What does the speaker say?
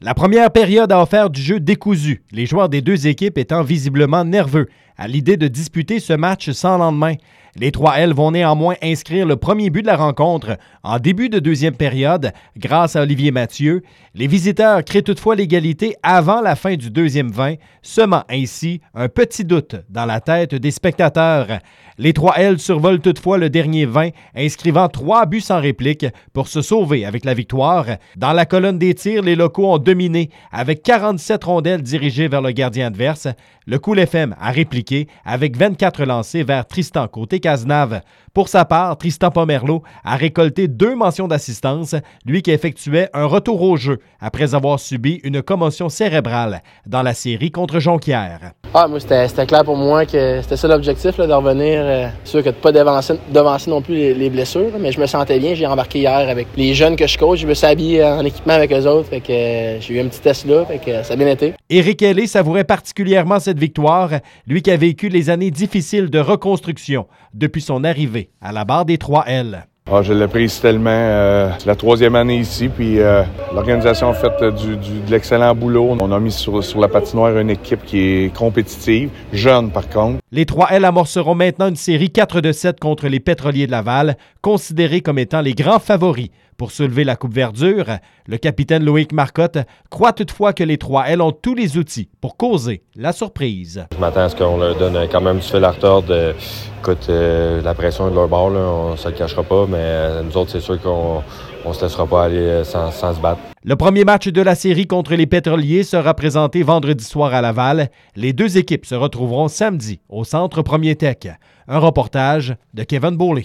La première période a offert du jeu décousu, les joueurs des deux équipes étant visiblement nerveux à l'idée de disputer ce match sans lendemain. Les 3L vont néanmoins inscrire le premier but de la rencontre en début de deuxième période grâce à Olivier Mathieu. Les visiteurs créent toutefois l'égalité avant la fin du deuxième 20, semant ainsi un petit doute dans la tête des spectateurs. Les 3L survolent toutefois le dernier 20, inscrivant 3 buts sans réplique pour se sauver avec la victoire. Dans la colonne des tirs, les locaux ont dominé avec 47 rondelles dirigées vers le gardien adverse. Le Cool FM a répliqué avec 24 lancés vers Tristan Côté-Cazenave. Pour sa part, Tristan Pomerleau a récolté 2 mentions d'assistance, lui qui effectuait un retour au jeu après avoir subi une commotion cérébrale dans la série contre Jonquière. Moi, c'était clair pour moi que c'était ça l'objectif, là, de revenir. C'est sûr que de ne pas devancer non plus les blessures, mais je me sentais bien. J'ai embarqué hier avec les jeunes que je coach. Je me suis habillé en équipement avec eux autres. Fait que j'ai eu un petit test là. Fait que ça a bien été. Éric Hellé savourait particulièrement cette victoire, lui qui a vécu les années difficiles de reconstruction depuis son arrivée à la barre des 3L. Je l'apprécie tellement. C'est la 3e année ici, puis l'organisation a fait de l'excellent boulot. On a mis sur la patinoire une équipe qui est compétitive, jeune par contre. Les 3L amorceront maintenant une série 4-7 contre les Pétroliers de Laval, considérés comme étant les grands favoris pour soulever la Coupe Verdure. Le capitaine Loïc Marcotte croit toutefois que les 3L ont tous les outils pour causer la surprise. Je m'attends à ce qu'on leur donne quand même du fil à retordre. Écoute, la pression est de leur bord, là, on ne se le cachera pas, mais nous autres, c'est sûr qu'on ne se laissera pas aller sans se battre. Le premier match de la série contre les Pétroliers sera présenté vendredi soir à Laval. Les deux équipes se retrouveront samedi au Centre Premier Tech. Un reportage de Kevin Beaulé.